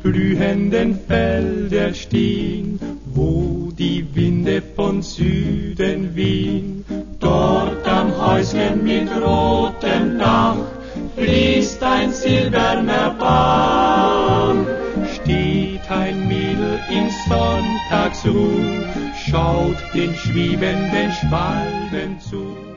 blühenden Felder stehen, wo die Winde von Süden wehen. Dort am Häuschen mit rotem Dach fließt ein silberner Bach. Steht ein Mädel im Sonntagsruh, schaut den schwebenden Schwalben zu.